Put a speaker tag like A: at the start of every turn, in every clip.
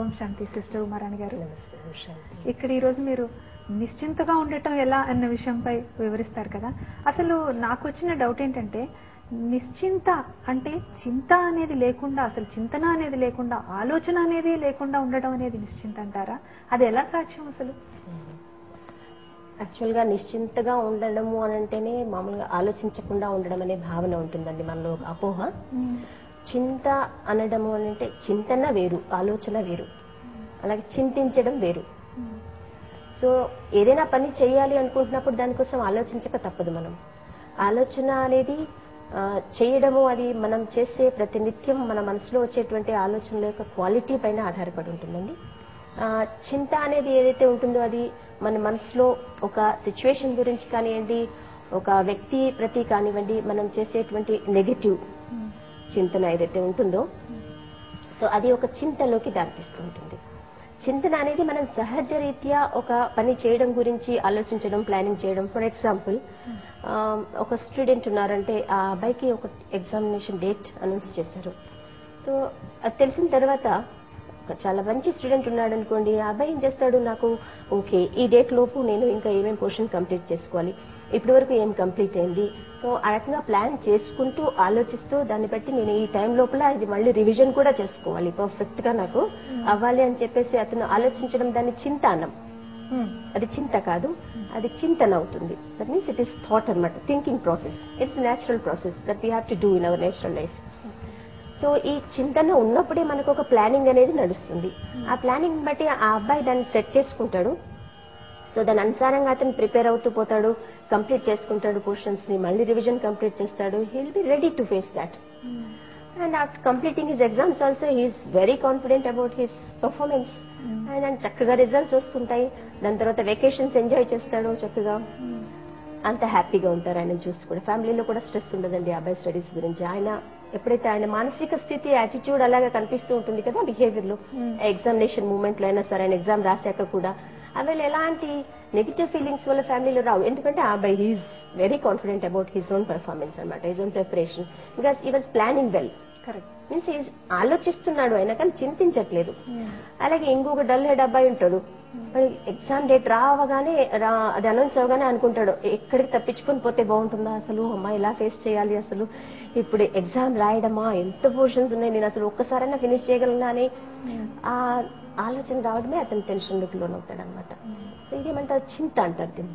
A: ఓం శాంతి sister Uma Rani గారు.
B: నమస్తే. ఓం శాంతి.
A: ఇక్కడ ఈ రోజు మీరు నిశ్చింతగా ఉండటం ఎలా అన్న విషయంపై వివరిస్తారు కదా. అసలు నాకు వచ్చిన డౌట్ ఏంటంటే, నిశ్చింత అంటే చింత అనేది లేకుండా, అసలు చింతన అనేది లేకుండా, ఆలోచన అనేది లేకుండా ఉండడం అనేది నిశ్చింత అంటారా? అది ఎలా సాధ్యం అసలు?
B: యాక్చువల్గా నిశ్చింతగా ఉండడము అని అంటేనే మామూలుగా ఆలోచించకుండా ఉండడం అనే భావన ఉంటుందండి మనలో, ఒక అపోహ. చింత అనడము అని అంటే చింతన వేరు, ఆలోచన వేరు, అలాగే చింతించడం వేరు. సో ఏదైనా పని చేయాలి అనుకుంటున్నప్పుడు దానికోసం ఆలోచించక తప్పదు. మనం ఆలోచన అనేది చేయడము, అది మనం చేసే ప్రతినిత్యం మన మనసులో వచ్చేటువంటి ఆలోచనల యొక్క క్వాలిటీ పైన ఆధారపడి ఉంటుందండి. చింత అనేది ఏదైతే ఉంటుందో అది మన మనసులో ఒక సిచ్యువేషన్ గురించి కానివ్వండి, ఒక వ్యక్తి ప్రతి కానివ్వండి, మనం చేసేటువంటి నెగటివ్ చింతన ఏదైతే ఉంటుందో, సో అది ఒక చింతలోకి దారితీస్తూ ఉంటుంది. చింతన అనేది మనం సహజ రీత్యా ఒక పని చేయడం గురించి ఆలోచించడం, ప్లానింగ్ చేయడం. ఫర్ ఎగ్జాంపుల్, ఒక స్టూడెంట్ ఉన్నారంటే ఆ అబ్బాయికి ఒక ఎగ్జామినేషన్ డేట్ అనౌన్స్ చేశారు. సో అది తెలిసిన తర్వాత చాలా మంచి స్టూడెంట్ ఉన్నాడు అనుకోండి, ఆ అబ్బాయి ఏం చేస్తాడు, నాకు ఓకే ఈ డేట్ లోపు నేను ఇంకా ఏమేమి పోర్షన్ కంప్లీట్ చేసుకోవాలి, ఇప్పటి వరకు ఏం కంప్లీట్ అయింది, సో ఆ రకంగా ప్లాన్ చేసుకుంటూ ఆలోచిస్తూ దాన్ని బట్టి నేను ఈ టైం లోపల ఇది మళ్ళీ రివిజన్ కూడా చేసుకోవాలి, పర్ఫెక్ట్ గా నాకు అవ్వాలి అని చెప్పేసి అతను ఆలోచించడం, దాన్ని చింత అన్నం. అది చింత కాదు, అది చింతన అవుతుంది. That means it is thought అనమాట, thinking process. It's natural process that we have to do in our natural life. So ఈ చింతన ఉన్నప్పుడే మనకు ఒక ప్లానింగ్ అనేది నడుస్తుంది. ఆ ప్లానింగ్ బట్టి ఆ అబ్బాయి దాన్ని సెట్ చేసుకుంటాడు. సో దాని అనుసారంగా అతను ప్రిపేర్ అవుతూ పోతాడు, కంప్లీట్ చేసుకుంటాడు పోర్షన్స్ ని, మళ్ళీ రివిజన్ కంప్లీట్ చేస్తాడు. He will be ready to face that. And after completing his exams also he is very confident about his performance. And చక్కగా రిజల్ట్స్ వస్తుంటాయి. దాని తర్వాత వెకేషన్స్ ఎంజాయ్ చేస్తాడు చక్కగా. అంత హ్యాపీగా ఉంటారు ఆయన చూసి కూడా. ఫ్యామిలీలో కూడా స్ట్రెస్ ఉండదండి అబ్బాయి స్టడీస్ గురించి. ఆయన ఎప్పుడైతే ఆయన మానసిక స్థితి, యాటిట్యూడ్ అలాగే కనిపిస్తూ ఉంటుంది కదా బిహేవియర్ లో, ఎగ్జామినేషన్ మూమెంట్ లో అయినా సరే, ఆయన ఎగ్జామ్ రాశాక కూడా అవి ఎలాంటి నెగిటివ్ ఫీలింగ్స్ వల్ల ఫ్యామిలీలో రావు. ఎందుకంటే ఆ అబ్బాయి he is very confident about his own performance అనమాట, his own preparation, because he was planning well. Correct. Means ఆలోచిస్తున్నాడు ఆయన, కానీ చింతించట్లేదు. అలాగే ఇంకొక డల్ హెడ్ అబ్బాయి ఉంటాడు, ఎగ్జామ్ డేట్ రావగానే అది అనౌన్స్ అవగానే అనుకుంటాడు, ఎక్కడికి తప్పించుకొని పోతే బాగుంటుందా, అసలు అమ్మా ఇలా ఫేస్ చేయాలి, అసలు ఇప్పుడు ఎగ్జామ్ రాయడమా, ఎంత పోర్షన్స్ ఉన్నాయి, నేను అసలు ఒక్కసారైనా ఫినిష్ చేయగలనా అని ఆ ఆలోచన రావడమే అతను టెన్షన్ లోకి లోనవుతాడు అనమాట. ఇదేమంటారు, చింత అంటారు దీన్ని.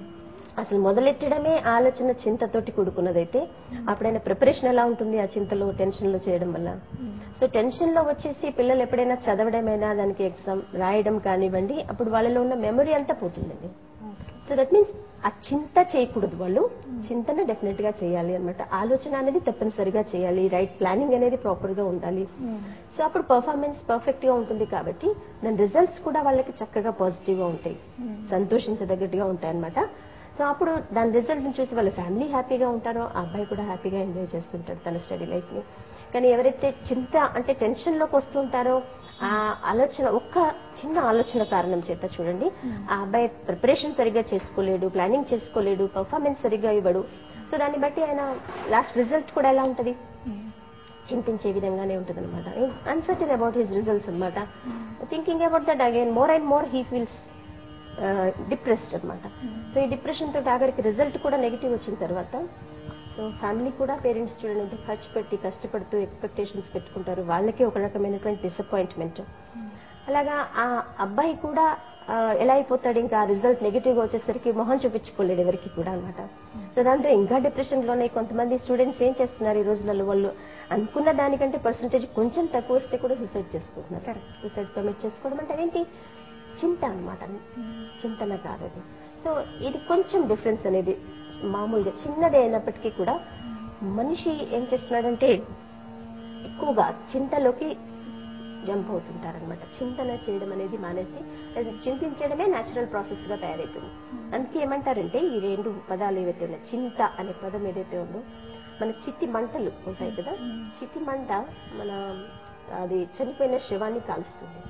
B: అసలు మొదలెట్టడమే ఆలోచన చింతతోటి కూడుకున్నదైతే అప్పుడైనా ప్రిపరేషన్ ఎలా ఉంటుంది ఆ చింతలో, టెన్షన్ లో చేయడం వల్ల. సో టెన్షన్ లో వచ్చేసి పిల్లలు ఎప్పుడైనా చదవడమైనా, దానికి ఎగ్జామ్ రాయడం కానివ్వండి, అప్పుడు వాళ్ళలో ఉన్న మెమరీ అంతా పోతుందండి. సో దట్ మీన్స్ ఆ చింత చేయకూడదు వాళ్ళు, చింతన డెఫినెట్ గా చేయాలి అనమాట. ఆలోచన అనేది తప్పనిసరిగా చేయాలి, రైట్ ప్లానింగ్ అనేది ప్రాపర్ గా ఉండాలి. సో అప్పుడు పర్ఫార్మెన్స్ పర్ఫెక్ట్ గా ఉంటుంది కాబట్టి దాని రిజల్ట్స్ కూడా వాళ్ళకి చక్కగా పాజిటివ్ గా ఉంటాయి, సంతోషించదగ్గట్టుగా ఉంటాయి అనమాట. సో అప్పుడు దాని రిజల్ట్ ని చూసి వాళ్ళ ఫ్యామిలీ హ్యాపీగా ఉంటారో, ఆ అబ్బాయి కూడా హ్యాపీగా ఎంజాయ్ చేస్తుంటాడు తన స్టడీ లైఫ్ ని. కానీ ఎవరైతే చింత అంటే టెన్షన్ లోకి వస్తుంటారో, ఆ ఆలోచన, ఒక్క చిన్న ఆలోచన కారణం చేత చూడండి, ఆ అబ్బాయి ప్రిపరేషన్ సరిగ్గా చేసుకోలేడు, ప్లానింగ్ చేసుకోలేడు, పర్ఫార్మెన్స్ సరిగ్గా ఇవ్వడు. సో దాన్ని బట్టి ఆయన లాస్ట్ రిజల్ట్ కూడా ఎలా ఉంటుంది, చింతించే విధంగానే ఉంటుంది అనమాట. అన్సర్టన్ అబౌట్ హిస్ రిజల్ట్స్ అనమాట. Thinking about that again more and more he feels depressed అనమాట. సో ఈ డిప్రెషన్ తోటి ఆఖరికి రిజల్ట్ కూడా నెగిటివ్ వచ్చిన తర్వాత, సో ఫ్యామిలీ కూడా, పేరెంట్స్ చూడండి ఎంత ఖర్చు పెట్టి కష్టపడుతూ ఎక్స్పెక్టేషన్స్ పెట్టుకుంటారు, వాళ్ళకి ఒక రకమైనటువంటి డిసప్పాయింట్మెంట్. అలాగా ఆ అబ్బాయి కూడా ఎలా అయిపోతాడు, ఇంకా రిజల్ట్ నెగిటివ్ గా వచ్చేసరికి మొహం చూపించుకోలేడు ఎవరికి కూడా అనమాట. సో దాంతో ఇంకా డిప్రెషన్ లోనే కొంతమంది స్టూడెంట్స్ ఏం చేస్తున్నారు ఈ రోజులలో, వాళ్ళు అనుకున్న దానికంటే పర్సంటేజ్ కొంచెం తక్కువ వస్తే కూడా సూసైడ్ చేసుకుంటున్నారు. సూసైడ్ కమిట్ చేసుకోవడం అంటే అదేంటి, చింత అనమాట, చింతన కాదది. సో ఇది కొంచెం డిఫరెన్స్ అనేది, మామూలుగా చిన్నదే అయినప్పటికీ కూడా మనిషి ఏం చేస్తున్నాడంటే ఎక్కువగా చింతలోకి జంప్ అవుతుంటారనమాట. చింతన చేయడం అనేది మానేసి చింతించడమే న్యాచురల్ ప్రాసెస్ గా తయారైపోయింది. అందుకే ఏమంటారంటే ఈ రెండు పదాలు ఏవైతే ఉన్నాయి, చింత అనే పదం ఏదైతే ఉందో, మన చితి మంటలు ఉంటాయి కదా, చితి మంట మన అది చనిపోయిన శవాన్ని కాలుస్తుంది.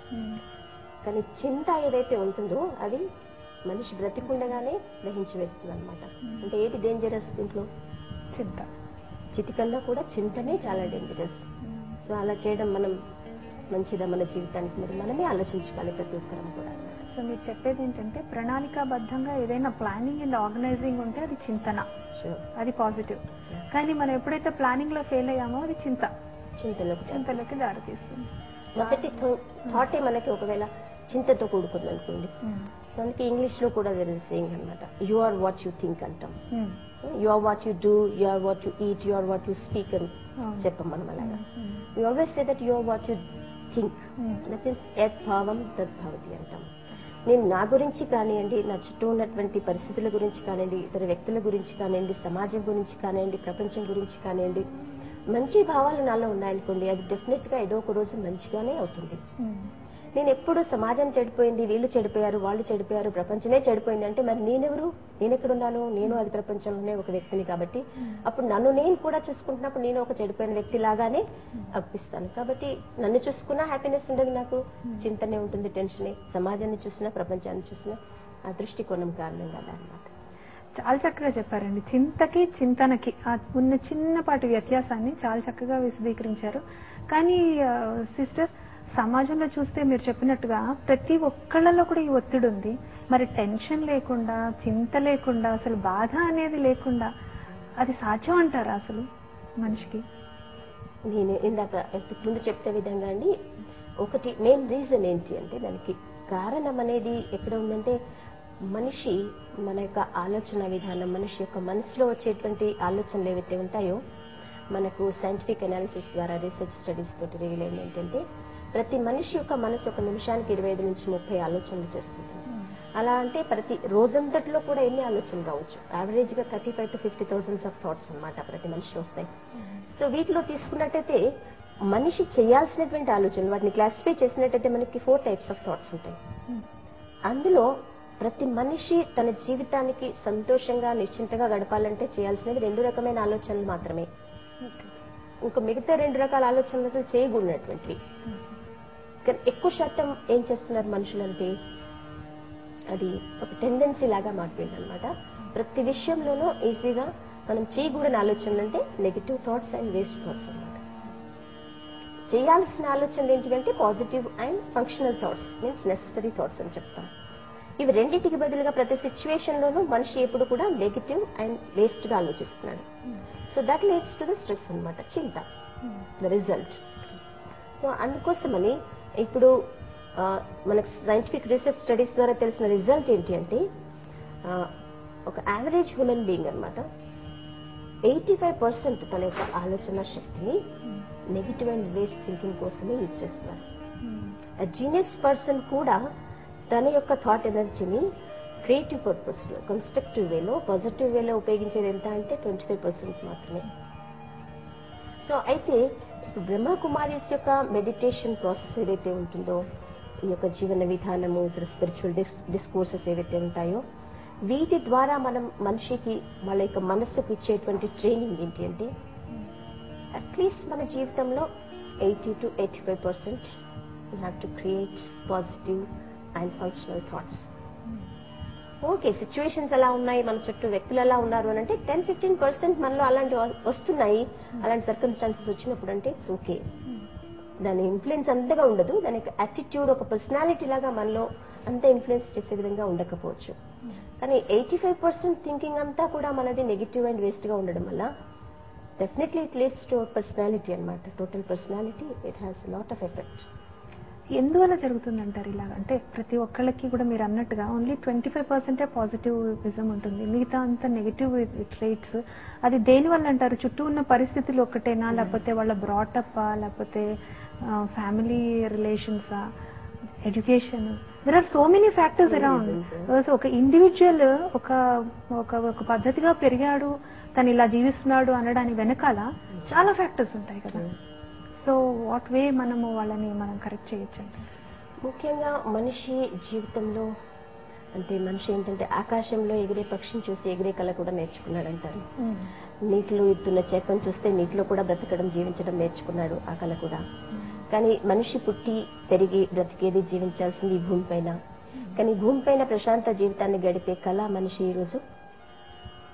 B: కానీ చింత ఏదైతే ఉంటుందో అది మనిషి బ్రతికుండగానే దహించి వేస్తుంది అనమాట. అంటే ఏది డేంజరస్ దీంట్లో, చింత. చితి కన్నా కూడా చింతనే చాలా డేంజరస్. సో అలా చేయడం మనం మంచిదా మన జీవితానికి, మరి మనమే ఆలోచించుకోవాలి ప్రతి ఒక్కరం కూడా.
A: సో మీరు చెప్పేది ఏంటంటే ప్రణాళికాబద్ధంగా ఏదైనా ప్లానింగ్ అండ్ ఆర్గనైజింగ్ ఉంటే అది చింతన, అది పాజిటివ్. కానీ మనం ఎప్పుడైతే ప్లానింగ్ లో ఫెయిల్ అయ్యామో అది చింతలోకి దారితీస్తుంది.
B: మొదటి థాటే మనకి ఒకవేళ చింతతో కూడుకుంది అనుకోండి, మనకి ఇంగ్లీష్ లో కూడా సేయింగ్ అనమాట, you are what you think అంటాం. You are what you do, you are what you eat, you are what you speak అని చెప్పం మనం. అలాగా we always say that you are what you think, that means యత్ భావం తద్ భవతి అంటాం. నేను నా గురించి కానివ్వండి, నా చుట్టూ ఉన్నటువంటి పరిస్థితుల గురించి కానివ్వండి, ఇతర వ్యక్తుల గురించి కానివ్వండి, సమాజం గురించి కానివ్వండి, ప్రపంచం గురించి కానివ్వండి, మంచి భావాలు నాలో ఉన్నాయనుకోండి, అది డెఫినెట్ గా ఏదో ఒక రోజు మంచిగానే అవుతుంది. నేను ఎప్పుడు సమాజం చెడిపోయింది, వీళ్ళు చెడిపోయారు, వాళ్ళు చెడిపోయారు, ప్రపంచమే చెడిపోయింది అంటే మరి నేనెవరు, నేనెక్కడున్నాను? నేను అది ప్రపంచంలోనే ఒక వ్యక్తిని. కాబట్టి అప్పుడు నన్ను నేను కూడా చూసుకుంటున్నప్పుడు నేను ఒక చెడిపోయిన వ్యక్తి లాగానే అనిపిస్తాను. కాబట్టి నన్ను చూసుకున్నా హ్యాపీనెస్ ఉండదు, నాకు చింతనే ఉంటుంది, టెన్షనే. సమాజాన్ని చూసినా, ప్రపంచాన్ని చూసినా ఆ దృష్టికోణం కారణంగా అన్నమాట.
A: చాలా చక్కగా చెప్పారండి. చింతకి చింతనకి ఉన్న చిన్నపాటి వ్యత్యాసాన్ని చాలా చక్కగా విశదీకరించారు. కానీ సిస్టర్, సమాజంలో చూస్తే మీరు చెప్పినట్టుగా ప్రతి ఒక్కళ్ళలో కూడా ఈ ఒత్తిడి ఉంది. మరి టెన్షన్ లేకుండా, చింత లేకుండా, అసలు బాధ అనేది లేకుండా అది సాధ్యం అంటారా అసలు మనిషికి?
B: నేను ఇందాక ముందు చెప్పిన విధంగా అండి, ఒకటి మెయిన్ రీజన్ ఏంటి అంటే దానికి కారణం అనేది ఎక్కడ ఉందంటే, మనిషి మన యొక్క ఆలోచన విధానం, మనిషి యొక్క మనసులో వచ్చేటువంటి ఆలోచనలు ఏవైతే ఉంటాయో, మనకు సైంటిఫిక్ అనాలిసిస్ ద్వారా, రీసెర్చ్ స్టడీస్ తోటి రివీల్ అయింది ఏంటంటే, ప్రతి మనిషి యొక్క మనసు ఒక నిమిషానికి 25 నుంచి 30 ఆలోచనలు చేస్తుంది. అలా అంటే ప్రతి రోజంతట్లో కూడా ఎన్ని ఆలోచనలు రావచ్చు, యావరేజ్ గా 35 to 50,000 ఆఫ్ థాట్స్ అనమాట ప్రతి మనిషిలో వస్తాయి. సో వీటిలో తీసుకున్నట్టయితే మనిషి చేయాల్సినటువంటి ఆలోచనలు, వాటిని క్లాసిఫై చేసినట్టయితే మనకి 4 టైప్స్ ఆఫ్ థాట్స్ ఉంటాయి. అందులో ప్రతి మనిషి తన జీవితానికి సంతోషంగా, నిశ్చింతగా గడపాలంటే చేయాల్సినవి 2 రకమైన ఆలోచనలు మాత్రమే. ఇంకా మిగతా 2 రకాల ఆలోచనలు అసలు చేయకూడనటువంటివి. కానీ ఎక్కువ శాతం ఏం చేస్తున్నారు మనుషులంటే, అది ఒక టెండెన్సీ లాగా మారిపోయింది అనమాట. ప్రతి విషయంలోనూ ఈజీగా మనం చేయకూడని ఆలోచనలు అంటే negative thoughts and waste thoughts అనమాట. చేయాల్సిన ఆలోచనలు ఏంటంటే positive and functional thoughts, means necessary thoughts అని చెప్తాం. ఇవి రెండింటికి బదులుగా ప్రతి సిచ్యువేషన్ లోనూ మనిషి ఎప్పుడు కూడా నెగిటివ్ అండ్ వేస్ట్ గా ఆలోచిస్తున్నాడు. So that leads to the stress అనమాట, చింత, ద రిజల్ట్. సో అందుకోసమని ఇప్పుడు మనకు సైంటిఫిక్ రీసెర్చ్ స్టడీస్ ద్వారా తెలిసిన రిజల్ట్ ఏంటి అంటే, ఒక యావరేజ్ హ్యూమన్ బీయింగ్ అనమాట 85% తన యొక్క ఆలోచన శక్తిని నెగిటివ్ అండ్ వేస్ట్ థింకింగ్ కోసమే యూజ్ చేస్తున్నారు. జీనియస్ పర్సన్ కూడా తన యొక్క థాట్ ఎనర్జీని క్రియేటివ్ పర్పస్ లో, కన్స్ట్రక్టివ్ వేలో, పాజిటివ్ వేలో ఉపయోగించేది ఎంత అంటే 25% మాత్రమే. సో అయితే ఇప్పుడు బ్రహ్మకుమారీస్ యొక్క మెడిటేషన్ ప్రాసెస్ ఏదైతే ఉంటుందో, ఈ యొక్క జీవన విధానము, ఇక్కడ స్పిరిచువల్ డిస్కోర్సెస్ ఏవైతే ఉంటాయో, వీటి ద్వారా మనం మనిషికి వాళ్ళ యొక్క మనస్సుకు ఇచ్చేటువంటి ట్రైనింగ్ ఏంటి అంటే, అట్లీస్ట్ మన జీవితంలో 80 to 85% we have to create positive and functional thoughts. Okay, situations ఎలా ఉన్నాయి, మన చుట్టూ వ్యక్తులు ఎలా ఉన్నారు అని అంటే 10-15% మనలో అలాంటి వస్తున్నాయి. అలాంటి సర్కమ్స్టాన్సెస్ వచ్చినప్పుడు అంటే ఇట్స్ ఓకే, దాని ఇన్ఫ్లుయెన్స్ అంతగా ఉండదు. దాని యొక్క యాటిట్యూడ్, ఒక పర్సనాలిటీ లాగా మనలో అంత ఇన్ఫ్లుయెన్స్ చేసే విధంగా ఉండకపోవచ్చు. కానీ 85% థింకింగ్ అంతా కూడా మనది నెగిటివ్ అండ్ వేస్ట్ గా ఉండడం వల్ల definitely it leads to personality అనమాట. Total personality, it has lot of effect.
A: ఎందువల్ల జరుగుతుందంటారు ఇలా? అంటే ప్రతి ఒక్కళ్ళకి కూడా మీరు అన్నట్టుగా ఓన్లీ 25% పాజిటివిజం ఉంటుంది, మిగతా అంతా నెగిటివ్ ట్రేట్స్. అది దేని వల్ల అంటారు? చుట్టూ ఉన్న పరిస్థితులు ఒకటేనా, లేకపోతే వాళ్ళ బ్రాటప్, లేకపోతే ఫ్యామిలీ రిలేషన్సా, education? There are so many factors around. So ఒక ఇండివిజువల్ ఒక పద్ధతిగా పెరిగాడు, తను ఇలా జీవిస్తున్నాడు అనడానికి వెనకాల చాలా ఫ్యాక్టర్స్ ఉంటాయి కదా. సో వాట్ వే మనము వాళ్ళని మనం కరెక్ట్ చేయొచ్చు అంటే,
B: ముఖ్యంగా మనిషి జీవితంలో అంటే మనిషి ఏంటంటే ఆకాశంలో ఎగిరే పక్షిని చూసి ఎగిరే కళ కూడా నేర్చుకున్నాడు అంటారు. నీటిలో ఎత్తున్న చేపను చూస్తే నీటిలో కూడా బ్రతకడం, జీవించడం నేర్చుకున్నాడు, ఆ కళ కూడా. కానీ మనిషి పుట్టి పెరిగి బ్రతికేది, జీవించాల్సింది ఈ భూమిపైన. కానీ భూమిపైన ప్రశాంత జీవితాన్ని గడిపే కళ మనిషి ఈ రోజు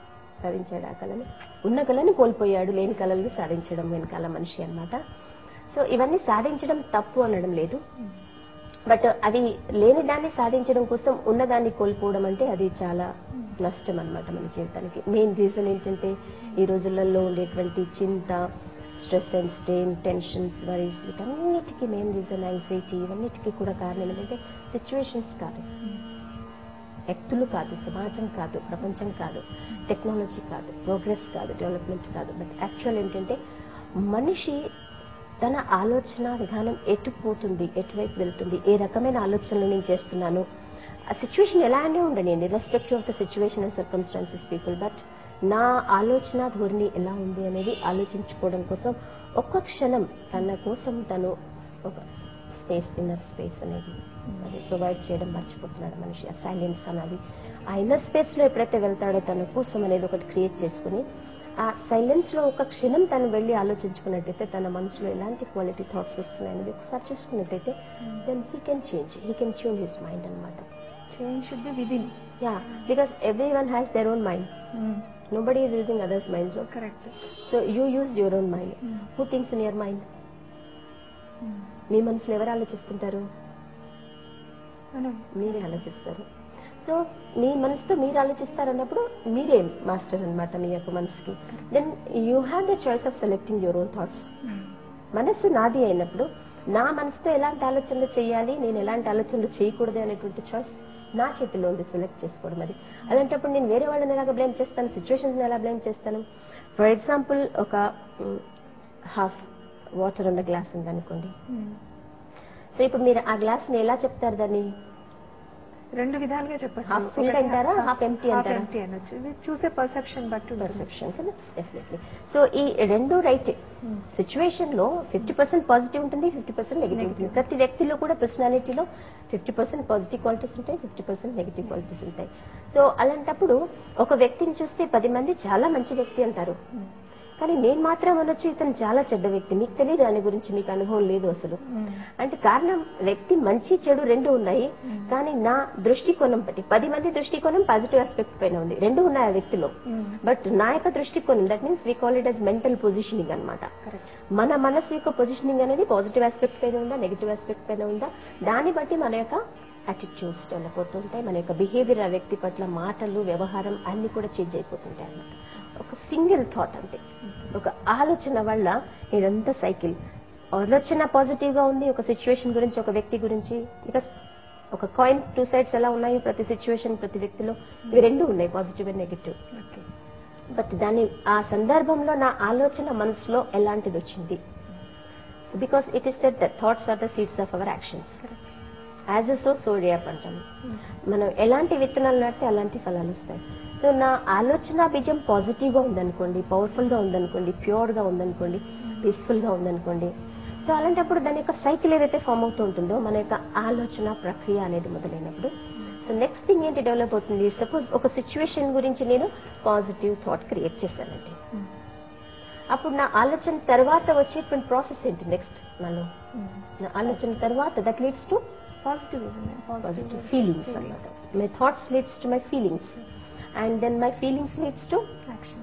B: సాధించాడు. ఆ కళని, ఉన్న కళని కోల్పోయాడు, లేని కళల్ని సాధించడం వెనకాల మనిషి అన్నమాట. సో ఇవన్నీ సాధించడం తప్పు అనడం లేదు, బట్ అవి లేని దాన్ని సాధించడం కోసం ఉన్నదాన్ని కోల్పోవడం అంటే అది చాలా నష్టం అన్నమాట మన జీవితానికి. మెయిన్ రీజన్ ఏంటంటే ఈ రోజులలో ఉండేటువంటి చింత, stress and strain, tensions, worries, వీటన్నిటికీ మెయిన్ రీజన్ యాంగ్జైటీ. ఇవన్నిటికీ కూడా కారణం ఏంటంటే సిచ్యువేషన్స్ కాదు, వ్యక్తులు కాదు, సమాజం కాదు, ప్రపంచం కాదు, టెక్నాలజీ కాదు, ప్రోగ్రెస్ కాదు, డెవలప్మెంట్ కాదు, బట్ యాక్చువల్ ఏంటంటే మనిషి తన ఆలోచన విధానం ఎటుపోతుంది, ఎటువైపు వెళ్తుంది, ఏ రకమైన ఆలోచనలు నేను చేస్తున్నాను. ఆ సిచ్యువేషన్ ఎలానే ఉండనివ్వండి, respective of the situation and circumstances people, but నా ఆలోచన ధోరణి ఎలా ఉంది అనేది ఆలోచించుకోవడం కోసం ఒక్క క్షణం తన కోసం తను ఒక స్పేస్, ఇన్నర్ స్పేస్ అనేది అది ప్రొవైడ్ చేయడం మర్చిపోతున్నాడు మనిషి. ఆ సైలెన్స్ అనేది ఆ ఇన్నర్ స్పేస్ లో ఎప్పుడైతే వెళ్తాడో తన కోసం అనేది ఒకటి క్రియేట్ చేసుకుని ఆ సైలెన్స్ లో ఒక క్షణం తను వెళ్ళి ఆలోచించుకున్నట్టయితే తన మనసులో ఎలాంటి క్వాలిటీ థాట్స్ వస్తున్నాయనేది ఒకసారి చూసుకున్నట్టయితే then he can change, he can tune his mind అనమాట.
A: Change should be within.
B: Yeah, because everyone has their own mind. Nobody is using others' minds. So
A: Correct.
B: So you use your own mind. Who thinks in your mind? మీ మనసులో ఎవరు ఆలోచిస్తుంటారు? మీరే ఆలోచిస్తారు. So మీ మనసుతో మీరు ఆలోచిస్తారన్నప్పుడు మీరే master అన్నమాట మీ యొక్క మనసుకి. Then you have the choice of selecting your own thoughts. మనసు నాది అయినప్పుడు నా మనసుతో ఎలాంటి ఆలోచనలు చేయాలి, నేను ఎలాంటి ఆలోచనలు చేయకూడదు అనేటువంటి చాయిస్ నా చేతిలో ఉంది, సెలెక్ట్ చేసుకోవడం. అది అలాంటప్పుడు నేను వేరే వాళ్ళని ఎలాగ బ్లేమ్ చేస్తాను, సిచ్యువేషన్స్ ఎలా బ్లేమ్ చేస్తాను? ఫర్ ఎగ్జాంపుల్ ఒక హాఫ్ వాటర్ ఉన్న గ్లాస్ ఉందనుకోండి. సో ఇప్పుడు మీరు ఆ గ్లాస్ ని ఎలా చెప్తారు? దాన్ని
A: రెండు విధాలుగా చెప్పచ్చు.
B: హాఫ్ ఫుల్ అంటారా, హాఫ్ ఎంప్టీ అంటారా?
A: అనొచ్చు, చూసే పర్సెప్షన్ బట్టి.
B: పర్సెప్షన్ కదా, డెఫినెట్లీ. సో ఈ రెండు రైట్. సిచ్యువేషన్ లో 50% పాజిటివ్ ఉంటుంది, 50% నెగిటివ్ ఉంటుంది. ప్రతి వ్యక్తిలో కూడా పర్సనాలిటీలో 50% పాజిటివ్ క్వాలిటీస్ ఉంటాయి, 50% నెగిటివ్ క్వాలిటీస్ ఉంటాయి. సో అలాంటప్పుడు ఒక వ్యక్తిని చూస్తే 10 మంది చాలా మంచి వ్యక్తి అంటారు, కానీ నేను మాత్రం అనొచ్చు ఇతను చాలా చెడ్డ వ్యక్తి. మీకు తెలియదు దాని గురించి, మీకు అనుభవం లేదు అసలు. అంటే కారణం వ్యక్తి మంచి చెడు రెండు ఉన్నాయి, కానీ నా దృష్టికోణం బట్టి 10 మంది దృష్టికోణం పాజిటివ్ ఆస్పెక్ట్ పైన ఉంది, రెండు ఉన్నాయి ఆ వ్యక్తిలో. బట్ నా యొక్క దృష్టికోణం, that means we call it as mental positioning అనమాట. మన మనసు యొక్క పొజిషనింగ్ అనేది పాజిటివ్ ఆస్పెక్ట్ పైన ఉందా, నెగిటివ్ ఆస్పెక్ట్ పైన ఉందా, దాన్ని బట్టి మన యొక్క యాటిట్యూడ్స్ డెవలప్ అవుతుంటాయి, మన యొక్క బిహేవియర్ ఆ వ్యక్తి పట్ల, మాటలు, వ్యవహారం అన్ని కూడా చేంజ్ అయిపోతుంటాయి అన్నమాట. ఒక సింగిల్ థాట్ అంటే ఒక ఆలోచన వల్ల ఇదంతా సైకిల్. ఆలోచన పాజిటివ్ గా ఉంది ఒక సిచ్యువేషన్ గురించి, ఒక వ్యక్తి గురించి. బికాస్ ఒక కాయిన్ 2 సైడ్స్ ఎలా ఉన్నాయి, ప్రతి సిచ్యువేషన్, ప్రతి వ్యక్తిలో ఇవి రెండు ఉన్నాయి, పాజిటివ్ అండ్ నెగిటివ్. బట్ దాన్ని ఆ సందర్భంలో నా ఆలోచన మనసులో ఎలాంటిది వచ్చింది, because it is said that thoughts are the seeds of our actions. As a sow reap అంటాము. మనం ఎలాంటి విత్తనాలు నాటితే అలాంటి ఫలాలు వస్తాయి. సో నా ఆలోచన బీజం పాజిటివ్ గా ఉందనుకోండి, పవర్ఫుల్ గా ఉందనుకోండి, ప్యూర్ గా ఉందనుకోండి, పీస్ఫుల్ గా ఉందనుకోండి. సో అలాంటప్పుడు దాని యొక్క సైకిల్ ఏదైతే ఫామ్ అవుతూ ఉంటుందో మన యొక్క ఆలోచన ప్రక్రియ అనేది మొదలైనప్పుడు, సో నెక్స్ట్ థింగ్ ఏంటి డెవలప్ అవుతుంది? సపోజ్ ఒక సిచ్యువేషన్ గురించి నేను పాజిటివ్ థాట్ క్రియేట్ చేశానండి, అప్పుడు నా ఆలోచన తర్వాత వచ్చేటువంటి ప్రాసెస్ ఏంటి? నెక్స్ట్ నాలో నా ఆలోచన తర్వాత that leads to
A: positive
B: feelings అన్నమాట. My thoughts leads to my feelings, and then my feelings leads to
A: action.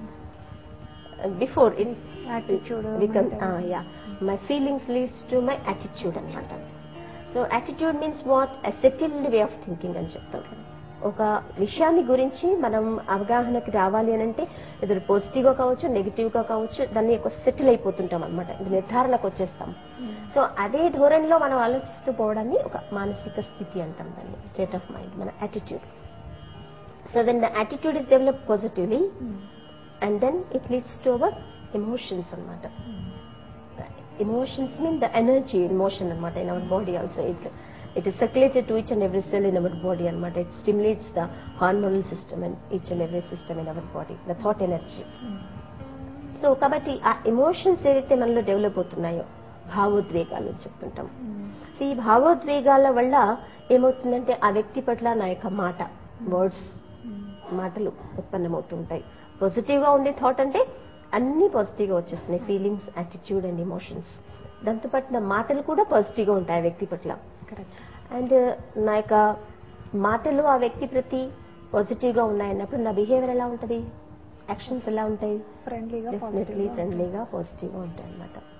B: Before it
A: attitude
B: become my feelings leads to my attitude anamata. So attitude means what? A settled way of thinking అని చెప్తాం. ఒక విషయాన్ని గురించి మనం అవగాహనకి రావాలి అని అంటే ఇది పాజిటివ్ గా కావచ్చు, నెగిటివ్ గా కావచ్చు, దాన్ని ఒక సెటిల్ అయిపోతుంటాం అనమాట, నిర్ధారణకు వచ్చేస్తాం. సో అదే ధోరణిలో మనం ఆలోచిస్తూ పోవడాన్ని ఒక మానసిక స్థితి అంటాం, దాన్ని స్టేట్ ఆఫ్ మైండ్, మన attitude. So then the attitude is developed positively, and then it leads to our emotions anamata. Emotions mean the energy in motion anamata in our body also. It is circulated to each and every cell in our body anamata. It stimulates the hormonal system and each and every system in our body, the thought energy. So kabatti aa emotions edaithe manalo develop avutunnayo భావోద్వేగాలు అని చెప్తుంటాం. So ఈ భావోద్వేగాల వల్ల ఏమవుతుందంటే ఆ వ్యక్తి పట్ల నా యొక్క మాట, వర్డ్స్, మాటలు ఉత్పన్నమవుతుంటాయి. పాజిటివ్ గా ఉండే థాట్ అంటే అన్ని పాజిటివ్ గా వచ్చేస్తున్నాయి, ఫీలింగ్స్, యాటిట్యూడ్ అండ్ ఎమోషన్స్. దాంతో పాటు నా మాటలు కూడా పాజిటివ్ గా ఉంటాయి ఆ వ్యక్తి పట్ల. అండ్ నా యొక్క మాటలు ఆ వ్యక్తి ప్రతి పాజిటివ్ గా ఉన్నాయన్నప్పుడు నా బిహేవియర్ ఎలా ఉంటుంది, యాక్షన్స్ ఎలా ఉంటాయి?
A: ఫ్రెండ్లీగా,
B: డెఫినెట్లీ ఫ్రెండ్లీగా, పాజిటివ్ గా ఉంటాయి అన్నమాట.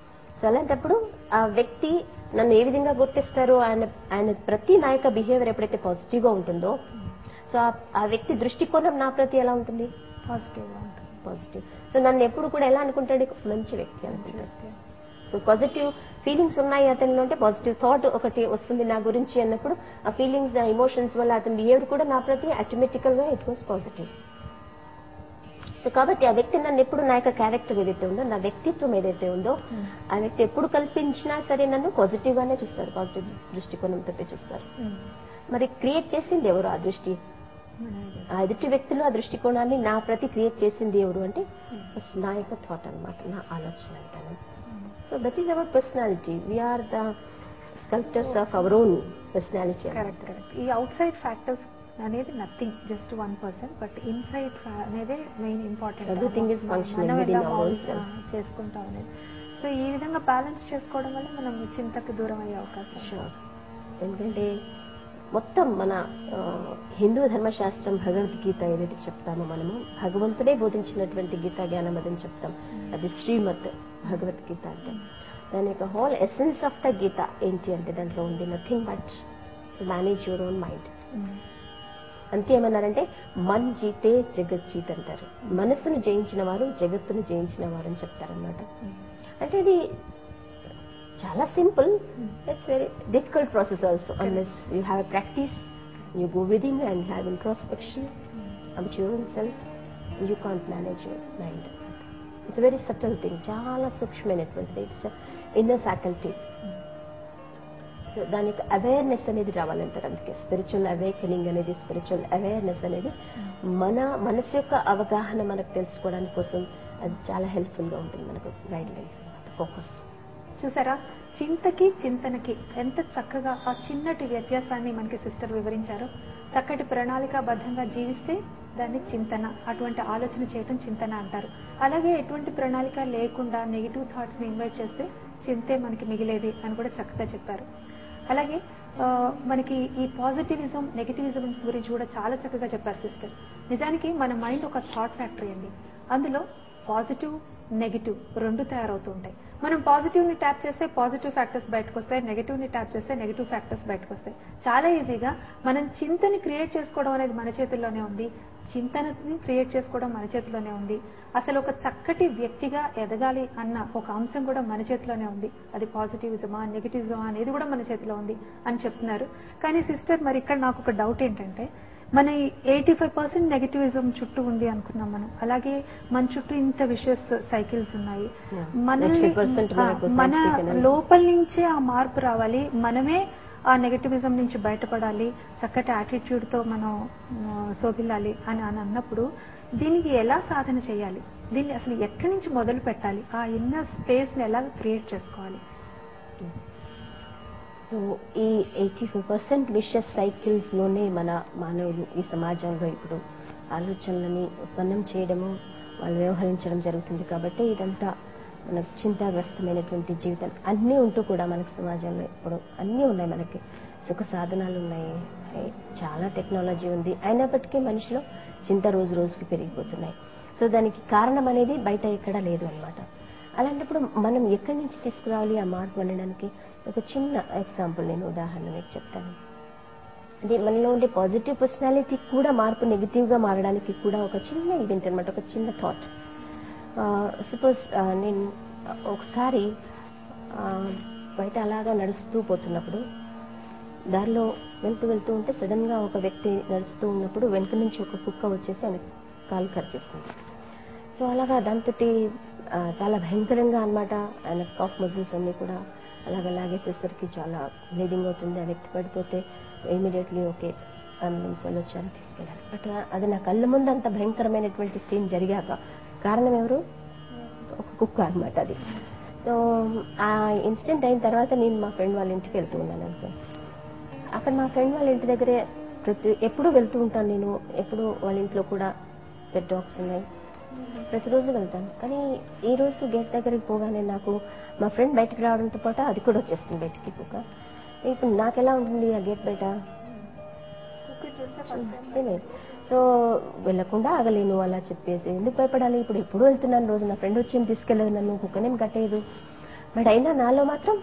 B: సో అలాంటప్పుడు ఆ వ్యక్తి నన్ను ఏ విధంగా గుర్తిస్తారు, ఆయన ప్రతి నా యొక్క బిహేవియర్ ఎప్పుడైతే పాజిటివ్ గా ఉంటుందో, సో ఆ వ్యక్తి దృష్టికోణం నా ప్రతి ఎలా ఉంటుంది,
A: పాజిటివ్ గా ఉంటుంది.
B: పాజిటివ్. సో నన్ను ఎప్పుడు కూడా ఎలా అనుకుంటాడు, మంచి వ్యక్తి అనుకుంటాడు. సో పాజిటివ్ ఫీలింగ్స్ ఉన్నాయి అతనిలో అంటే పాజిటివ్ థాట్ ఒకటి వస్తుంది నా గురించి అన్నప్పుడు ఆ ఫీలింగ్స్ ఆ ఎమోషన్స్ వల్ల అతని బిహేవియర్ కూడా నా ప్రతి ఆటోమేటికల్ గా ఇట్ వాస్ పాజిటివ్. సో కాబట్టి ఆ వ్యక్తి నన్ను ఎప్పుడు నా యొక్క క్యారెక్టర్ ఏదైతే ఉందో, నా వ్యక్తిత్వం ఏదైతే ఉందో, ఆ వ్యక్తి ఎప్పుడు కల్పించినా సరే నన్ను పాజిటివ్ గానే చూస్తారు, పాజిటివ్ దృష్టికోణంతో చూస్తారు. మరి క్రియేట్ చేసింది ఎవరు ఆ దృష్టి, ఆ ఎదుటి వ్యక్తులు ఆ దృష్టికోణాన్ని నా ప్రతి క్రియేట్ చేసింది ఎవరు అంటే నా యొక్క థాట్ అన్నమాట, నా ఆలోచన అంటాను. So that is our personality, we are the sculptors of our own personality.
A: Correct correct. ఈ అవుట్ సైడ్ ఫ్యాక్టర్స్ అనేది నథింగ్, జస్ట్ 1%, బట్ ఇన్సైడ్ అనేది main important.
B: Everything is functioning within our own self
A: చేసుకుంటాం అనేది. So ఈ విధంగా balance చేసుకోవడం వల్ల మనం చింతకు దూరం అయ్యే అవకాశం.
B: షూర్. ఎందుకంటే మొత్తం మన హిందూ ధర్మశాస్త్రం భగవద్గీత ఏదైతే చెప్తామో మనము, భగవంతుడే బోధించినటువంటి గీతా జ్ఞానం అదని చెప్తాం, అది శ్రీమత్ భగవద్గీత అంటే. దాని యొక్క whole essence of the Gita ఏంటి అంటే దాంట్లో ఉంది nothing but manage your own mind. అంతే ఏమన్నారంటే మన్ జీతే జగత్ జీత్ అంటారు, మనసును జయించిన వారు జగత్తును జయించిన వారు అని చెప్తారనమాట. అంటే ఇది చాలా simple, it's very difficult process also. Unless you have a practice, you go within and have introspection about your own self, you can't manage your mind. It's very subtle thing, చాలా సూక్ష్మమైనటువంటిది. It's inner faculty. దానికి awareness అనేది రావాలంటారు. అందుకే spiritual awakening అనేది, spiritual awareness అనేది మన మనసు యొక్క అవగాహన మనకు తెలుసుకోవడానికి కోసం అది చాలా హెల్ప్ఫుల్ గా ఉంటుంది, మనకు గైడ్ లైన్స్ అన్నమాట, ఫోకస్.
A: చూసారా, చింతకి చింతనకి ఎంత చక్కగా ఆ చిన్నటి వ్యత్యాసాన్ని మనకి సిస్టర్ వివరించారు. చక్కటి ప్రణాళికాబద్ధంగా జీవిస్తే దాన్ని చింతన, అటువంటి ఆలోచన చేయటం చింతన అంటారు. అలాగే ఎటువంటి ప్రణాళిక లేకుండా నెగిటివ్ థాట్స్ ని ఇన్వైట్ చేస్తే చింతే మనకి మిగిలేది అని కూడా చక్కగా చెప్పారు. అలాగే మనకి ఈ పాజిటివిజం నెగిటివిజం గురించి కూడా చాలా చక్కగా చెప్పారు సిస్టర్. నిజానికి మన మైండ్ ఒక థాట్ ఫ్యాక్టరీ అండి. అందులో పాజిటివ్ నెగిటివ్ రెండు తయారవుతూ ఉంటాయి. మనం పాజిటివ్ ని ట్యాప్ చేస్తే పాజిటివ్ ఫ్యాక్టర్స్ బయటకు వస్తాయి, నెగిటివ్ ని ట్యాప్ చేస్తే నెగిటివ్ ఫ్యాక్టర్స్ బయటకు వస్తాయి. చాలా ఈజీగా మనం చింతని క్రియేట్ చేసుకోవడం అనేది మన చేతుల్లోనే ఉంది, చింతనని క్రియేట్ చేసుకోవడం మన చేతిలోనే ఉంది. అసలు ఒక చక్కటి వ్యక్తిగా ఎదగాలి అన్న ఒక అంశం కూడా మన చేతిలోనే ఉంది. అది పాజిటివిజమా నెగిటివిజమా అనేది కూడా మన చేతిలో ఉంది అని చెప్తున్నారు. కానీ సిస్టర్, మరి ఇక్కడ నాకు ఒక డౌట్ ఏంటంటే, మన 85% నెగిటివిజం చుట్టూ ఉంది అనుకున్నాం మనం. అలాగే మన చుట్టూ ఇంత విషయస్ సైకిల్స్ ఉన్నాయి. మన లోపల నుంచే ఆ మార్పు రావాలి, మనమే ఆ నెగటివిజం నుంచి బయటపడాలి, చక్కటి యాటిట్యూడ్ తో మనం శోభిల్లాలి అని అన్నప్పుడు దీనికి ఎలా సాధన చేయాలి, దీన్ని అసలు ఎక్కడి నుంచి మొదలు పెట్టాలి, ఆ ఇన్నర్ స్పేస్ ని ఎలా క్రియేట్ చేసుకోవాలి?
B: సో ఈ 85% విషయస్ సైకిల్స్ లోనే మన మానవులు ఈ సమాజంలో ఇప్పుడు ఆలోచనలని ఉత్పన్నం చేయడము, వాళ్ళు వ్యవహరించడం జరుగుతుంది. కాబట్టి ఇదంతా మనకు చింతాగ్రస్తమైనటువంటి జీవితం అన్నీ ఉంటూ కూడా మనకు సమాజంలో ఇప్పుడు అన్నీ ఉన్నాయి. మనకి సుఖ సాధనాలు ఉన్నాయి, చాలా టెక్నాలజీ ఉంది, అయినప్పటికీ మనిషిలో చింత రోజు రోజుకి పెరిగిపోతున్నాయి. సో దానికి కారణం అనేది బయట ఎక్కడా లేదు అన్నమాట. అలాంటప్పుడు మనం ఎక్కడి నుంచి తీసుకురావాలి ఆ మార్పు అనడానికి ఒక చిన్న ఎగ్జాంపుల్, నేను ఉదాహరణ మీకు చెప్తాను. అంటే మనలో ఉండే పాజిటివ్ పర్సనాలిటీ కూడా మార్పు నెగిటివ్ గా మారడానికి కూడా ఒక చిన్న ఈవెంట్ అనమాట, ఒక చిన్న థాట్. సపోజ్ నేను ఒకసారి బయట అలాగా నడుస్తూ పోతున్నప్పుడు దారిలో వెళ్తూ ఉంటే సడన్ గా ఒక వ్యక్తి నడుస్తూ ఉన్నప్పుడు వెనుక నుంచి ఒక కుక్క వచ్చేసి ఆయన కాలు కరిచేస్తుంది. సో అలాగా దాంతో చాలా భయంకరంగా అన్నమాట. ఆయన కాఫ్ మజిల్స్ అన్ని కూడా అలాగ లాగేసేసరికి చాలా బ్లీడింగ్ అవుతుంది. ఆ వ్యక్తి పడిపోతే ఇమీడియట్లీ ఓకే అంబులెన్స్ వాళ్ళు వచ్చారు, తీసుకెళ్ళారు. బట్ అది నా కళ్ళ ముందు అంత భయంకరమైనటువంటి సీన్ జరిగాక కారణం ఎవరు? ఒక కుక్క అన్నమాట అది. సో ఆ ఇన్సిడెంట్ అయిన తర్వాత నేను మా ఫ్రెండ్ వాళ్ళ ఇంటికి వెళ్తూ ఉన్నాను అనుకో. అక్కడ మా ఫ్రెండ్ వాళ్ళ ఇంటి దగ్గరే ఎప్పుడు వెళ్తూ ఉంటాను నేను. ఎప్పుడు వాళ్ళ ఇంట్లో కూడా పెట్ డాగ్స్ ఉన్నాయి, ప్రతిరోజు వెళ్తాను. కానీ ఈ రోజు గేట్ దగ్గరికి పోగానే నాకు మా ఫ్రెండ్ బయటకు రావడంతో పాటు అది కూడా వచ్చేస్తుంది బయటికి కుక్క. ఇప్పుడు నాకెలా ఉంటుంది ఆ గేట్ బయట చూస్తేనే. సో వెళ్లకుండా ఆగలేను, అలా చెప్పేసి ఎందుకు భయపడాలి, ఇప్పుడు ఎప్పుడు వెళ్తున్నాను, రోజు నా ఫ్రెండ్ వచ్చి తీసుకెళ్ళదు, నన్ను కుక్కనేం కట్టేయదు. బట్ అయినా నాలో మాత్రం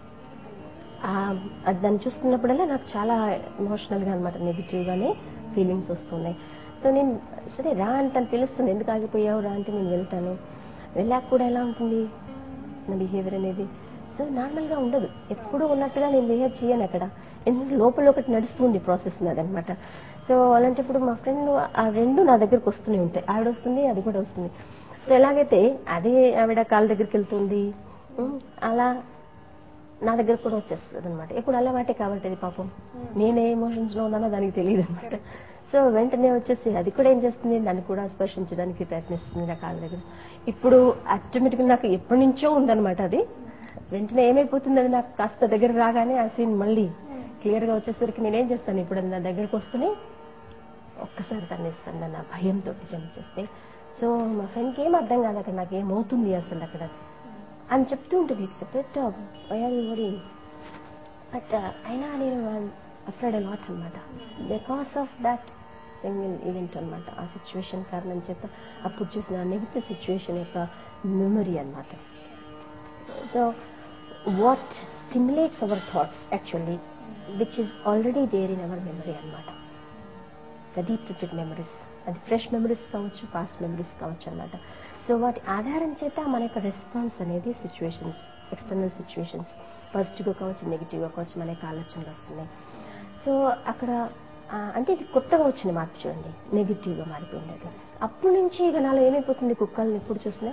B: దాన్ని చూస్తున్నప్పుడల్లా నాకు చాలా ఎమోషనల్గా అనమాట, నెగిటివ్గానే ఫీలింగ్స్ వస్తున్నాయి. సో నేను సరే రా అని తను పిలుస్తుంది, ఎందుకు ఆగిపోయావు రా అంటే నేను వెళ్తాను. వెళ్ళాక కూడా ఎలా ఉంటుంది నా బిహేవియర్ అనేది, సో నార్మల్గా ఉండదు, ఎప్పుడూ ఉన్నట్టుగా నేను బిహేవ్ చేయను అక్కడ, ఎందుకంటే లోపల ఒకటి నడుస్తుంది ప్రాసెస్ నాదనమాట. సో అలాంటప్పుడు మా ఫ్రెండ్ ఆ రెండు నా దగ్గరకు వస్తూనే ఉంటాయి, ఆవిడ వస్తుంది అది కూడా వస్తుంది. సో ఎలాగైతే అదే ఆవిడ కాళ్ళ దగ్గరికి వెళ్తుంది, అలా నా దగ్గర కూడా వచ్చేస్తుంది అనమాట. ఇప్పుడు అలవాటే కాబట్టి అది పాపం నేనే ఎమోషన్స్ లో ఉన్నానో దానికి తెలియదు అనమాట. సో వెంటనే వచ్చేసి అది కూడా ఏం చేస్తుంది, దాన్ని కూడా స్పర్శించడానికి ప్రయత్నిస్తుంది నా కాళ్ళ దగ్గర. ఇప్పుడు ఆటోమేటిక్గా నాకు ఎప్పటి నుంచో ఉందనమాట అది. వెంటనే ఏమైపోతుంది, అది నాకు కాస్త దగ్గర రాగానే ఆ సీన్ మళ్ళీ క్లియర్ గా వచ్చేసరికి నేనేం చేస్తాను, ఇప్పుడు అది నా దగ్గరకు వస్తూనే ఒక్కసారి తన్నిస్తాను నా భయంతో జంప్ చేస్తే. సో మా ఫ్రెండ్కి ఏం అర్థం కాదు అక్కడ నాకు ఏమవుతుంది అసలు అక్కడ అని చెప్తూ ఉంటుంది, ఇట్స్ బెట్ వరీ బట్ అయినా నేను అఫ్రైడ్ అలాట్ అనమాట because of that single event అనమాట. ఆ సిచ్యువేషన్ కారణం చేత అప్పుడు చూసిన నెగిటివ్ సిచ్యువేషన్ యొక్క మెమరీ అనమాట. So what stimulates our thoughts actually which is already there in our memory అనమాట. ద డీప్ రూటెడ్ మెమరీస్, అది ఫ్రెష్ మెమరీస్ కావచ్చు, పాస్ట్ మెమరీస్ కావచ్చు అనమాట. సో వాటి ఆధారం చేత మన యొక్క రెస్పాన్స్ అనేది సిచ్యువేషన్స్, ఎక్స్టర్నల్ సిచ్యువేషన్స్ పాజిటివ్గా కావచ్చు, నెగిటివ్గా కావచ్చు, మన యొక్క ఆలోచనలు వస్తున్నాయి. సో అక్కడ అంటే ఇది కొత్తగా వచ్చిన మార్పు చూడండి, నెగిటివ్గా మారిపోయింది అది. అప్పటి నుంచి ఇక నాలో ఏమైపోతుంది, కుక్కల్ని ఎప్పుడు చూసినా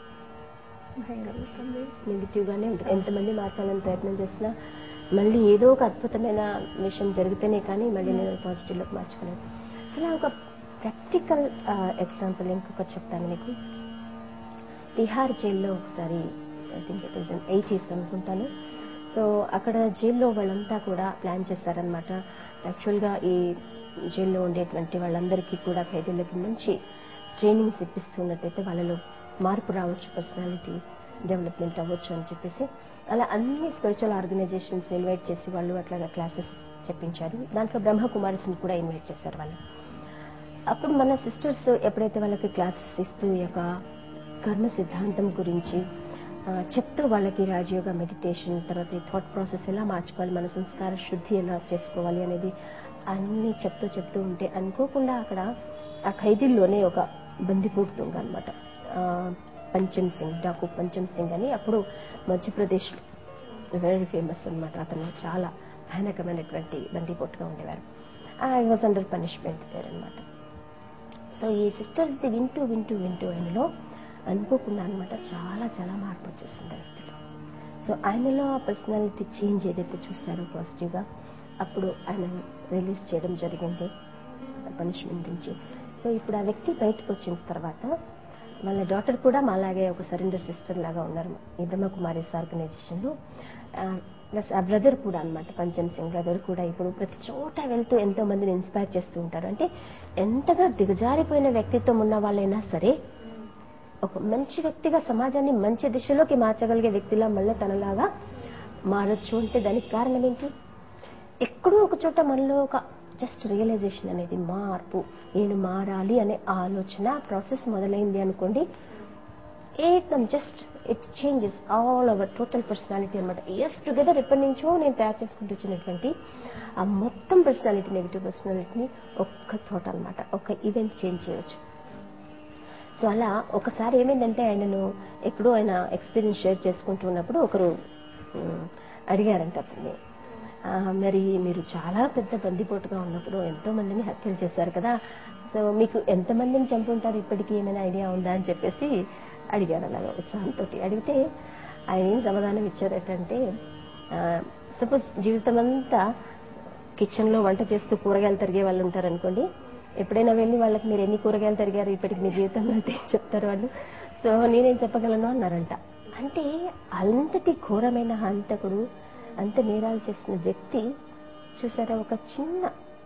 B: నెగిటివ్గానే ఉంటుంది. ఎంతమంది మార్చాలని ప్రయత్నం చేసినా మళ్ళీ ఏదో ఒక అద్భుతమైన విషయం జరిగితేనే కానీ మళ్ళీ నేను పాజిటివ్లోకి మార్చుకోలేదు. అసలు ఒక ప్రాక్టికల్ ఎగ్జాంపుల్ ఇంకొకటి చెప్తాను మీకు. తిహార్ జైల్లో ఒకసారి I think it is in 80s అనుకుంటాను. సో అక్కడ జైల్లో వాళ్ళంతా కూడా ప్లాన్ చేశారనమాట. యాక్చువల్గా ఈ జైల్లో ఉండేటువంటి వాళ్ళందరికీ కూడా ఖైదీలకి మంచి ట్రైనింగ్స్ ఇప్పిస్తున్నట్టయితే వాళ్ళలో మార్పు రావచ్చు, పర్సనాలిటీ డెవలప్మెంట్ అవ్వచ్చు అని చెప్పేసి అలా అన్ని స్పిరిచువల్ ఆర్గనైజేషన్స్ ఇన్వైట్ చేసి వాళ్ళు అట్లాగా క్లాసెస్ చెప్పించారు. దాంట్లో బ్రహ్మకుమారిస్ని కూడా ఇన్వైట్ చేశారు వాళ్ళు. అప్పుడు మన సిస్టర్స్ ఎప్పుడైతే వాళ్ళకి క్లాసెస్ ఇస్తూ ఈ యొక్క కర్మ సిద్ధాంతం గురించి చెప్తూ వాళ్ళకి రాజయోగ, మెడిటేషన్, తర్వాత ఈ థాట్ ప్రాసెస్ ఎలా మార్చుకోవాలి, మన సంస్కార శుద్ధి ఎలా చేసుకోవాలి అనేది అన్ని చెప్తూ ఉంటే అనుకోకుండా అక్కడ ఆ ఖైదీల్లోనే ఒక బందిపోటు అనమాట, పంచమ్ సింగ్, డాకు పంచమ్ సింగ్ అని అప్పుడు మధ్యప్రదేశ్ వెరీ ఫేమస్ అనమాట. అతను చాలా భయానకమైనటువంటి బందిపోటుగా ఉండేవారు. I was under punishment there అనమాట. సో ఈ సిస్టర్స్ది వింటూ ఆయనలో అనుకోకుండా అనమాట చాలా మార్పు వచ్చేసింది వ్యక్తిలో. సో ఆయనలో ఆ పర్సనాలిటీ చేంజ్ ఏదైతే చూశారో పాజిటివ్గా, అప్పుడు ఆయన రిలీజ్ చేయడం జరిగింది పనిష్మెంట్ నుంచి. సో ఇప్పుడు ఆ వ్యక్తి బయటకు వచ్చిన తర్వాత వాళ్ళ డాటర్ కూడా మాలాగే ఒక సరెండర్ సిస్టర్ లాగా ఉన్నారు ఈ బ్రహ్మకుమారిస్ ఆర్గనైజేషన్లో. ప్లస్ ఆ బ్రదర్ కూడా అనమాట, పంచమ్ సింగ్ బ్రదర్ కూడా ఇప్పుడు ప్రతి చోట వెళ్తూ ఎంతో మందిని ఇన్స్పైర్ చేస్తూ ఉంటారు. అంటే ఎంతగా దిగజారిపోయిన వ్యక్తిత్వం ఉన్న వాళ్ళైనా సరే ఒక మంచి వ్యక్తిగా సమాజాన్ని మంచి దిశలోకి మార్చగలిగే వ్యక్తిలా మళ్ళీ తనలాగా మారొచ్చు. అంటే దానికి కారణం ఏంటి, ఎక్కడో ఒక చోట మనలో ఒక జస్ట్ రియలైజేషన్ అనేది, మార్పు, నేను మారాలి అనే ఆలోచన ప్రాసెస్ మొదలైంది అనుకోండి, ఏకం just it changes all our total personality అనమాట. ఇయర్స్ టుగెదర్ ఎప్పటి నుంచో నేను తయారు చేసుకుంటూ వచ్చినటువంటి ఆ మొత్తం పర్సనాలిటీ, నెగిటివ్ పర్సనాలిటీని ఒక్క చోట అనమాట, ఒక ఈవెంట్ చేంజ్ చేయవచ్చు. సో అలా ఒకసారి ఏమైందంటే ఆయనను ఎక్కడో ఆయన ఎక్స్పీరియన్స్ షేర్ చేసుకుంటూ ఉన్నప్పుడు ఒకరు అడిగారంట అతన్ని, మరి మీరు చాలా పెద్ద బందిపోటుగా ఉన్నప్పుడు ఎంతో మందిని హత్యలు చేశారు కదా, సో మీకు ఎంతమందిని చంపుంటారు ఇప్పటికీ, ఏమైనా ఐడియా ఉందా అని చెప్పేసి అడిగారు అలాగా ఉత్సాహంతో. అడిగితే ఆయన ఏం సమాధానం ఇచ్చారటంటే, సపోజ్ జీవితం అంతా కిచెన్లో వంట చేస్తూ కూరగాయలు తరిగే వాళ్ళు ఉంటారనుకోండి, ఎప్పుడైనా వెళ్ళి వాళ్ళకి మీరు ఎన్ని కూరగాయలు తరిగారు ఇప్పటికి మీ జీవితంలో అంటే చెప్తారు వాళ్ళు. సో నేనేం చెప్పగలను అన్నారంట. అంటే అంతటి ఘోరమైన హంతకుడు, అంత నేరాలు చేసిన వ్యక్తి చూసారా, ఒక చిన్న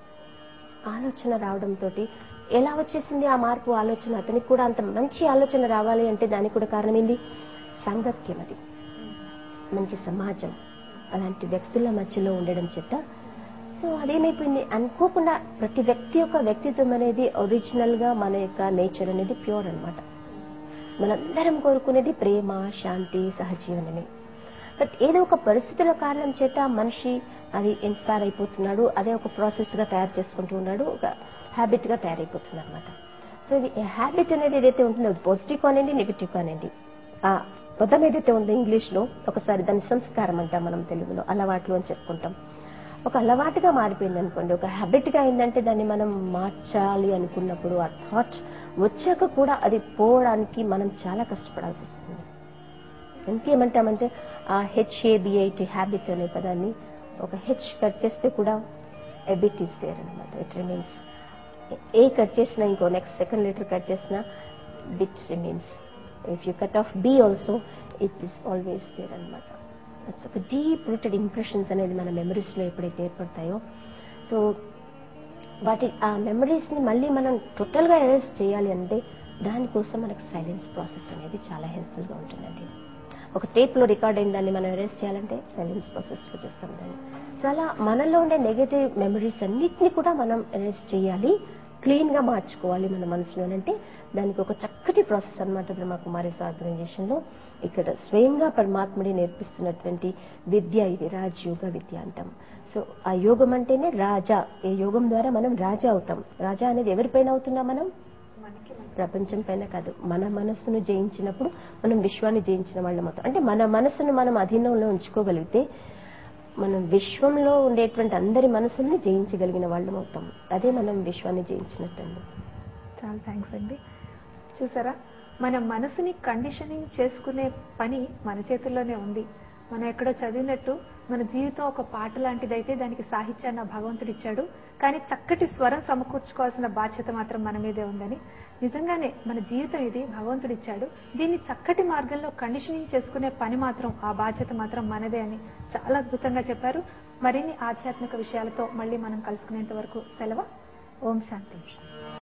B: ఆలోచన రావడంతో ఎలా వచ్చేసింది ఆ మార్పు ఆలోచన. అతనికి కూడా అంత మంచి ఆలోచన రావాలి అంటే దానికి కూడా కారణం ఏంది, సాంగత్యం, అది మంచి సమాజం, అలాంటి వ్యక్తుల మధ్యలో ఉండడం చేత. సో అదేమైపోయింది, అనుకోకుండా ప్రతి వ్యక్తి యొక్క వ్యక్తిత్వం అనేది ఒరిజినల్ గా మన యొక్క నేచర్ అనేది ప్యూర్ అనమాట. మనందరం కోరుకునేది ప్రేమ, శాంతి, సహజీవనమే. బట్ ఏదో ఒక పరిస్థితుల కారణం చేత మనిషి అది ఇన్స్పైర్ అయిపోతున్నాడు, అదే ఒక ప్రాసెస్ గా తయారు చేసుకుంటూ ఉన్నాడు, ఒక హ్యాబిట్ గా తయారైపోతుంది అనమాట. సో ఇది హ్యాబిట్ అనేది ఏదైతే ఉంటుందో పాజిటివ్ కానివ్వండి, నెగిటివ్ కానివ్వండి, ఆ పదం ఏదైతే ఉందో ఇంగ్లీష్ లో ఒకసారి దాన్ని సంస్కారం అంటాం, మనం తెలుగులో అలవాట్లు అని చెప్పుకుంటాం. ఒక అలవాటుగా మారిపోయింది అనుకోండి, ఒక హ్యాబిట్ గా అయిందంటే దాన్ని మనం మార్చాలి అనుకున్నప్పుడు ఆ థాట్ వచ్చాక కూడా అది పోవడానికి మనం చాలా కష్టపడాల్సి వస్తుంది. ఇంకేమంటామంటే ఆ HABIT హ్యాబిట్ అనే పదాన్ని ఒక హెచ్ కట్ చేస్తే కూడా ఎబిట్ ఈస్ దేర్ అనమాట, ఇట్ రిమైన్స్. ఏ కట్ చేసినా ఇంకో నెక్స్ట్ సెకండ్ లెటర్ కట్ చేసినా bit remains. If you cut off B also it is always there అనమాట. ఇట్స్ ఒక డీప్ రూటెడ్ ఇంప్రెషన్స్ అనేది మన మెమరీస్ లో ఎప్పుడైతే ఏర్పడతాయో, సో వాటి ఆ మెమరీస్ ని మళ్ళీ మనం టోటల్ గా ఎరేజ్ చేయాలి అంటే దానికోసం మనకు సైలెన్స్ ప్రాసెస్ అనేది చాలా హెల్ప్ఫుల్ గా ఉంటుందండి. ఒక టేప్ లో రికార్డ్ అయిన దాన్ని మనం ఎరేజ్ చేయాలంటే సైలెన్స్ ప్రాసెస్ లో చేస్తాం దాన్ని. సో అలా మనలో ఉండే నెగటివ్ మెమరీస్ అన్నిటినీ కూడా మనం ఎరేజ్ చేయాలి, క్లీన్ గా మార్చుకోవాలి మన మనసులో. అంటే దానికి ఒక చక్కటి ప్రాసెస్ అనమాట బ్రహ్మకుమారీస్ ఆర్గనైజేషన్ లో. ఇక్కడ స్వయంగా పరమాత్ముడి నేర్పిస్తున్నటువంటి విద్య ఇది, రాజయోగ విద్య అంటాం. సో ఆ యోగం అంటేనే రాజా. ఈ యోగం ద్వారా మనం రాజా అవుతాం. రాజా అనేది ఎవరిపైన అవుతున్నాం మనం? ప్రపంచం పైన కాదు, మన మనస్సును జయించినప్పుడు మనం విశ్వాన్ని జయించిన వాళ్ళం అవుతాం. అంటే మన మనసును మనం అధీనంలో ఉంచుకోగలిగితే మనం విశ్వంలో ఉండేటువంటి అందరి మనసుల్ని జయించగలిగిన వాళ్ళం అవుతాం. అదే మనం విశ్వాన్ని జయించినట్టండి.
A: చాలా థ్యాంక్స్ అండి. చూసారా, మన మనసుని కండిషనింగ్ చేసుకునే పని మన చేతుల్లోనే ఉంది. మనం ఎక్కడో చదివినట్టు మన జీవితం ఒక పాట లాంటిదైతే దానికి సాహిత్యాన్ని భగవంతుడు ఇచ్చాడు, కానీ చక్కటి స్వరం సమకూర్చుకోవాల్సిన బాధ్యత మాత్రం మన మీదే ఉందని. నిజంగానే మన జీవితం ఇది భగవంతుడు ఇచ్చాడు, దీన్ని చక్కటి మార్గంలో కండిషనింగ్ చేసుకునే పని మాత్రం, ఆ బాధ్యత మాత్రం మనదే అని చాలా అద్భుతంగా చెప్పారు. మరిన్ని ఆధ్యాత్మిక విషయాలతో మళ్ళీ మనం కలుసుకునేంత వరకు సెలవు. ఓం శాంతి.